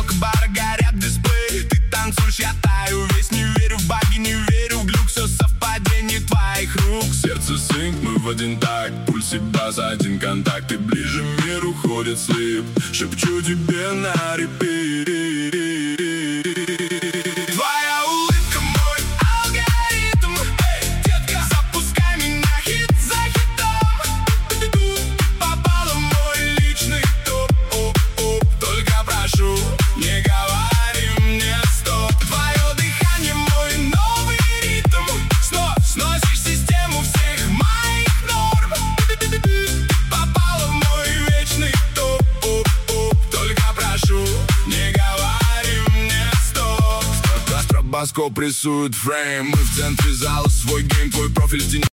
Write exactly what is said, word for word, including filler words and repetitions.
потолок бара горят дисплеи. Ты танцуешь, я таю, весь не верю в баги, не верю в глюк. Все совпадение твоих рук. Сердце синк, мы в один такт, пульс и бас, один контакт. И ближе мир уходит слип, шепчу тебе на репит. Твоя улыбка мой алгоритм. Эй, детка, запускай меня хит за хитом. Попала в мой личный топ. Только прошу, не говори мне стоп. Твое дыхание мой новый ритм. Снова сносишь систему всех моих норм. Попала в мой вечный топ. Только прошу, не говори мне стоп. Стробоскоп рисует фрейм. Мы в центре зала, свой гейм, твой профиль в тени.